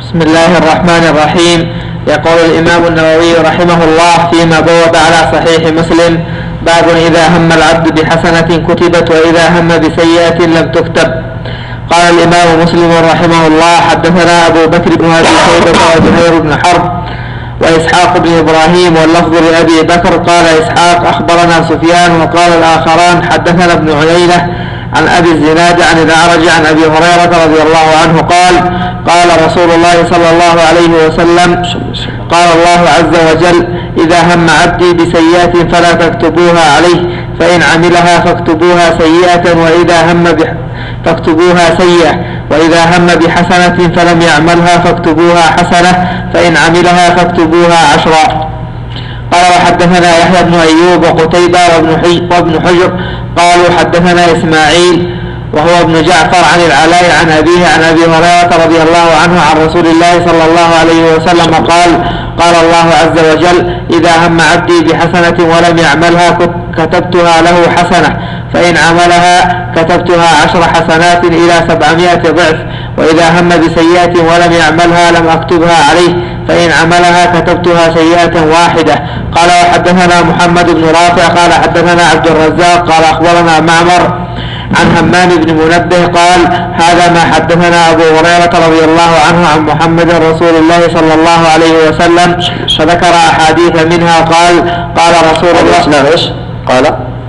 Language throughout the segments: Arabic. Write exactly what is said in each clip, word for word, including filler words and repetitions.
بسم الله الرحمن الرحيم. يقول الإمام النووي رحمه الله فيما بوب على صحيح مسلم: باب إذا هم العبد بحسنة كتبت وإذا هم بسيئة لم تكتب. قال الإمام مسلم رحمه الله: حدثنا أبو بكر بن أبي شيبة وزهير بن حرب وإسحاق بن إبراهيم، واللفظ لأبي بكر. قال إسحاق: أخبرنا سفيان. وقال الآخران: حدثنا ابن عيينة عن أبي الزناد عن الأعرج عن أبي هريرة رضي الله عنه قال: قال رسول الله صلى الله عليه وسلم: قال الله عز وجل: إذا هم عبدي بسيئة فلا تكتبوها عليه، فإن عملها فاكتبوها سيئة، وإذا هم بح... فاكتبوها سيئة، وإذا هم بحسنة فلم يعملها فاكتبوها حسنة، فإن عملها فاكتبوها عشرا. قال: وحدثنا يحيى بن أيوب وقتيبة وابن حجر قالوا: حدثنا إسماعيل وهو ابن جعفر عن العلاء عن أبيه عن أبي هريرة رضي الله عنه عن رسول الله صلى الله عليه وسلم قال: قال الله عز وجل: إذا هم عبدي بحسنة ولم يعملها كتبتها له حسنة، فإن عملها كتبتها عشر حسنات إلى سبعمائة ضعف، وإذا هم بسيئة ولم يعملها لم أكتبها عليه، فإن عملها كتبتها سيئة واحدة. قال: وحدثنا محمد بن رافع قال: حدثنا عبد الرزاق قال: أخبرنا معمر عن همام بن منبه قال: هذا ما حدثنا أبو هريرة رضي الله عنه عن محمد رسول الله صلى الله عليه وسلم، فذكر أحاديث منها. قال: قال رسول الله قال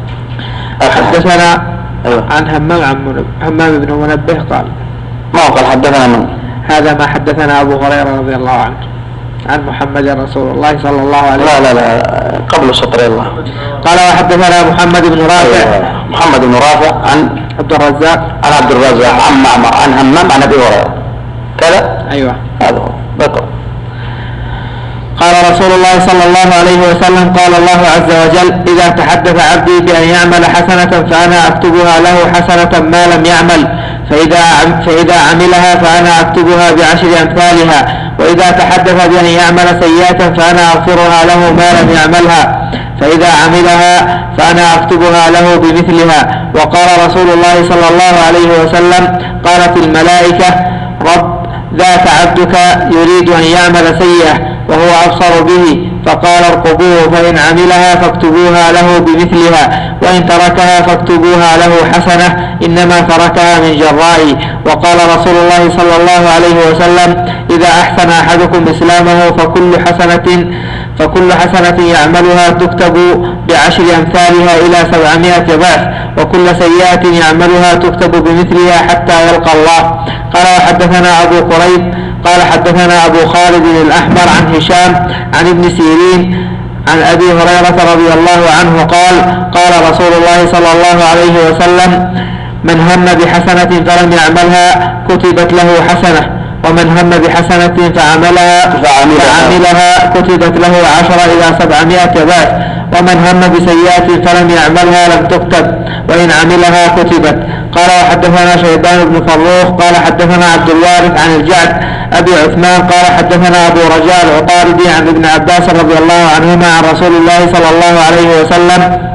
حدثنا عن همام عن همام بن منبه قال ما قال حدثنا من هذا ما حدثنا أبو هريرة رضي الله عنه عن محمد رسول الله صلى الله عليه وسلم. لا لا لا قبل سطر الله. قال: وحدثنا محمد بن رافع أيوة. محمد بن رافع عن عبد الرزاق عن عبد الرزاق عن معمر عن همام عن أبي هريرة كذا. أيوة هذا هو بطل. قال رسول الله صلى الله عليه وسلم: قال الله عز وجل: إذا تحدث عبدي بأن يعمل حسنة فأنا أكتبها له حسنة ما لم يعمل، فإذا فإذا عملها فأنا أكتبها بعشر أمثالها، وإذا تحدث بأن يعمل سيئة فأنا أغفرها له ما لم يعملها، فإذا عملها فأنا أكتبها له بمثلها. وقال رسول الله صلى الله عليه وسلم: قالت الملائكة: رب ذاك عبدك يريد أن يعمل سيئة وهو أبصر به، فقال: ارقبوه، فإن عملها فاكتبوها له بمثلها، وإن تركها فاكتبوها له حسنة، إنما تركها من جرائي. وقال رسول الله صلى الله عليه وسلم: إذا أحسن أحدكم إسلامه فكل حسنة فكل حسنة يعملها تكتب بعشر أمثالها إلى سبعمائة ضعف، وكل سيئة يعملها تكتب بمثلها حتى يلقى الله. قال: وحدثنا أبو قريب قال: حدثنا أبو خالد الأحمر عن هشام عن ابن سيرين عن أبي هريرة رضي الله عنه قال: قال رسول الله صلى الله عليه وسلم: من هم بحسنة فلم يعملها كتبت له حسنة، ومن هم بحسنة فعملها فعملها كتبت له عشر إلى سبعمائة ضعف، ومن هم بسيئة فلم يعملها لم تكتب، وإن عملها كتبت. قال: وحدثنا شيبان بن فروخ قال: حدثنا عبد الوارث عن الجعد أبي عثمان قال: حدثنا أبو رجاء العطاردي عن ابن عباس رضي الله عنهما عن رسول الله صلى الله عليه وسلم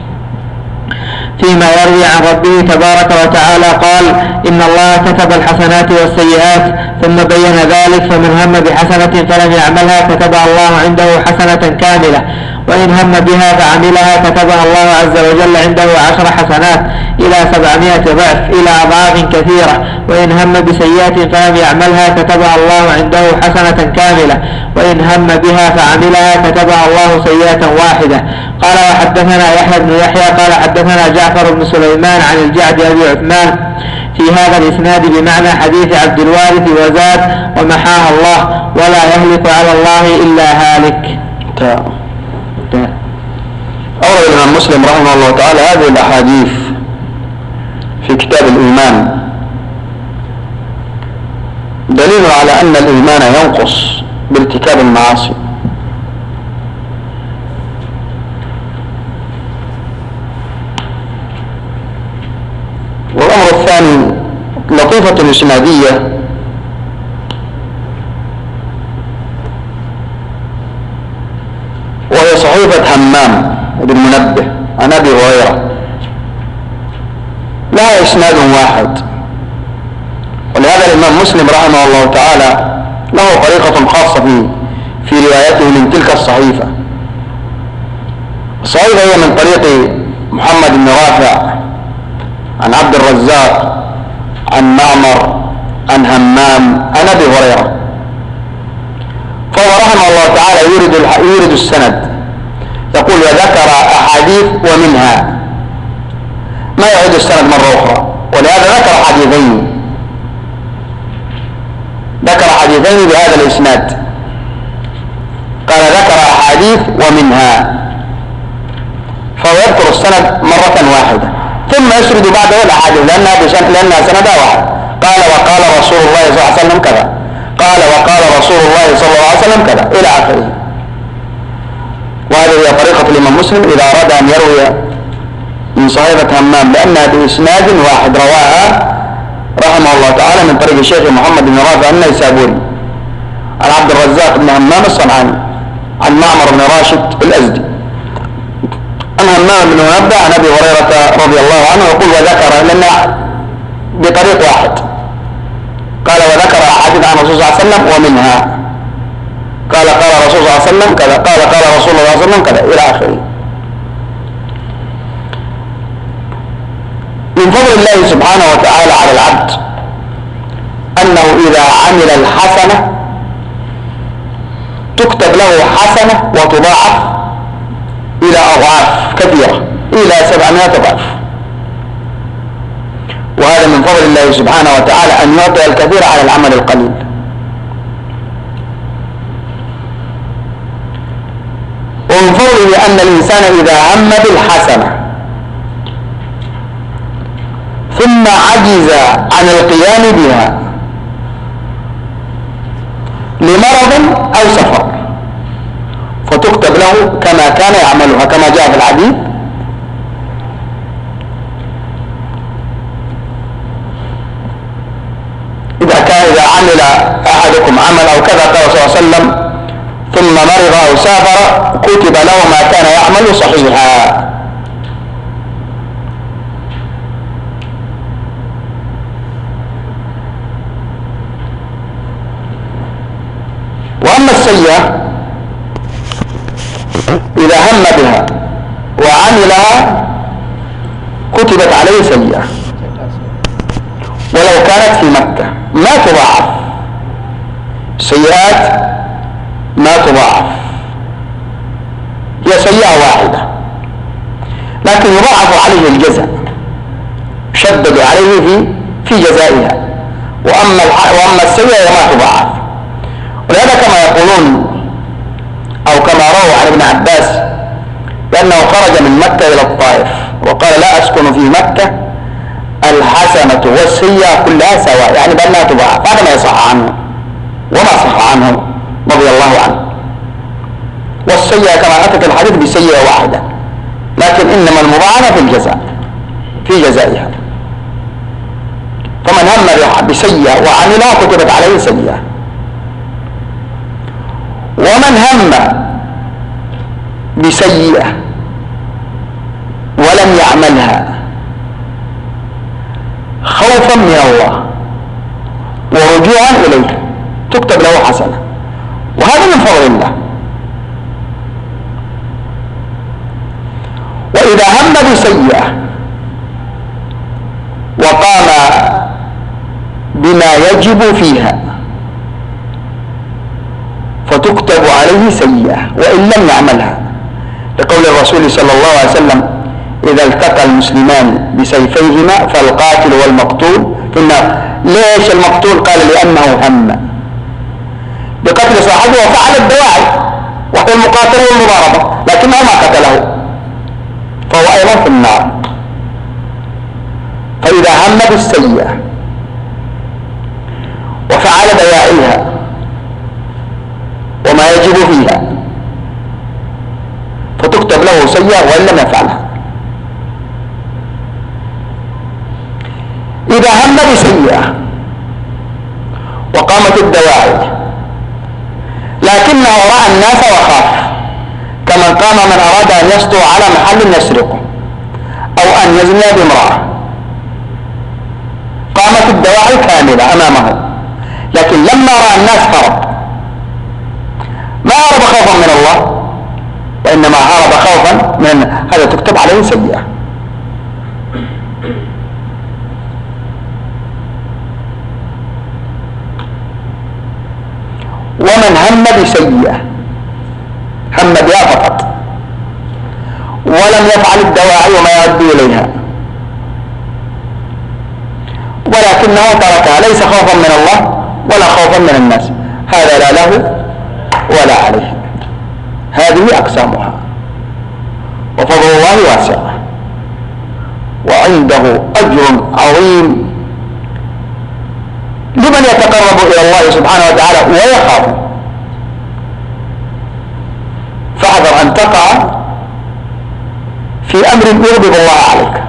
فيما يروي عن ربه تبارك وتعالى قال: إن الله كتب الحسنات والسيئات، ثم بين ذلك: فمن هم بحسنة فلم يعملها كتبها الله عنده حسنة كاملة، وإن هم بها فعملها كتبها الله عز وجل عنده عشر حسنات إلى سبعمائة ضعف إلى أضعاف كثيرة، وإن هم بسيئة فلم يعملها كتبها الله عنده حسنة كاملة، وإن هم بها فعملها كتبها الله سيئة واحدة. قال: وحدثنا يحيى بن يحيى قال: حدثنا جعفر بن سليمان عن الجعد أبي عثمان في هذا الإسناد بمعنى حديث عبد الوارث وزاد: ومحاها الله، ولا يهلك على الله إلا هالك. أورد الإمام مسلم رحمه الله تعالى هذه الأحاديث في كتاب الإيمان دليل على أن الإيمان ينقص بارتكاب المعاصي. والأمر الثاني لطيفة إسنادية وهي صحيفة همام بن منبه عن أبي هريرة، لها إسناد واحد، ولهذا الإمام مسلم رحمه الله تعالى له طريقة خاصة في في روايته من تلك الصحيفة. الصحيفة هي من طريق محمد بن رافع عن عبد الرزاق عن معمر عن همام عن ابي هريره. فهو رحمه الله تعالى يورد يورد السند، يقول وذكر احاديث ومنها، ما يعيد السند مره اخرى، ولهذا ذكر حديثين ذكر حديثين بهذا الاسناد، قال ذكر احاديث ومنها، فهو يذكر السند مرة واحدة ثم يسرد بعده الاحاديث لانها لانها سندها واحد. قال وقال رسول الله صلى الله عليه وسلم كذا، قال وقال رسول الله صلى الله عليه وسلم كذا الى اخره. وهذه هي طريقة الامام مسلم اذا اراد ان يروي من صحيفة همام، لانها باسناد واحد رواها رحمه الله تعالى من طريق الشيخ محمد بن رافع النيسابوري عن عبد الرزاق بن همام الصنعاني عن معمر بن راشد الازدي عن همام بن منبه عن ابي هريره رضي الله عنه، يقول وذكر لان بطريق واحد، قال وذكر احاديث عن الرسول صلى الله عليه وسلم ومنها، قال قال الرسول صلى الله عليه وسلم كذا، قال قال رسول الله صلى الله عليه وسلم كذا الى اخره. من فضل الله سبحانه وتعالى على العبد انه اذا عمل الحسنه تكتب له حسنه وتضاعف الى اضعاف كثيره الى سبعمائة ضعف. وهذا من فضل الله سبحانه وتعالى ان يعطي الكثير على العمل القليل. ومن فضله ان الانسان اذا هم بالحسنه ثم عجز عن القيام بها لمرض او سفر فتكتب له كما كان يعملها، كما جاء في الحديث إذا كان إذا عمل أحدكم عمل أو كذا قال صلى الله عليه وسلم ثم مرض أو سافر كتب له ما كان يعمل صحيحا. وأما السيئة إذا هم بها وعملها كتبت عليه سيئة ولو كانت في مكة ما تضاعف، سيئات ما تضاعف، هي سيئة واحدة لكن يضاعف عليه الجزاء، شدد عليه في في جزائها. وأما وأما السيئة ما تضاعف. ولهذا كما يقولون أو كما رووا عن ابن عباس بأنه خرج من مكة إلى الطائف وقال لا أسكن في مكة، الحسنة والسيئة كلها سواء، يعني بأنها تضاعف. هذا ما يصح عنه وما صح عنه رضي الله عنه. والسيئة كما أتت الحديث بسيئة واحدة، لكن إنما المضاعفة في الجزاء في جزائها. فمن هم بسيئة وعملها كتبت عليه سيئة. ومن هم بسيئة ولم يعملها خوفا من الله ورجوعا إليه تكتب له حسنة، وهذا من فضل الله. وإذا هم بسيئة وقام بما يجب فيها فتكتب عليه سيئة وإن لم يعملها، لقول الرسول صلى الله عليه وسلم إذا التقى المسلمان بسيفيهما فالقاتل والمقتول في النار. ليش المقتول؟ قال لأنه هم بقتل صاحبه وفعل الدواعي وهو المقاتل والمضاربة لكنه ما قتله فهو أيضا في النار. فإذا هم بالسيئة وفعل دواعيها وما يجب فيها فتكتب له سيئة وإن لم يفعلها. إذا هم بسيئة وقامت الدواعي لكنه رأى الناس وخاف، كمن قام من أراد أن يسطو على محل يسرقه أو أن يزني بامرأة، قامت الدواعي كاملة أمامه لكن لما رأى الناس هرب من هذا تكتب عليه سيئة. ومن هم بسيئة، هم بها فقط ولم يفعل الدواعي وما يؤدي إليها، ولكنه تركها ليس خوفا من الله ولا خوفا من الناس، هذا لا له ولا عليه. هذه أقسامها، وفضل الله واسع وعنده أجر عظيم لمن يتقرب إلى الله سبحانه وتعالى ويخاف. فاحذر أن تقع في أمر يغضب الله عليك،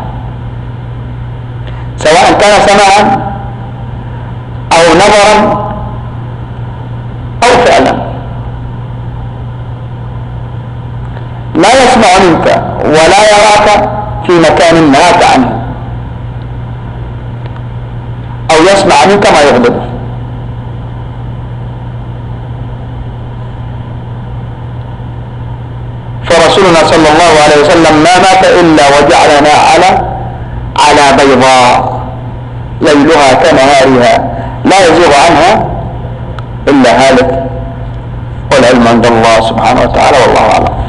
سواء كان سماعا أو نظرا أو فعلا. لا يسمع منك ولا يراك في مكان نهاك عنه، أو يسمع منك ما يغضبه. فرسولنا صلى الله عليه وسلم ما مات إلا وجعلنا على على بيضاء ليلها كنهارها لا يزيغ عنها إلا هالك، والعلم عند الله سبحانه وتعالى، والله أعلم.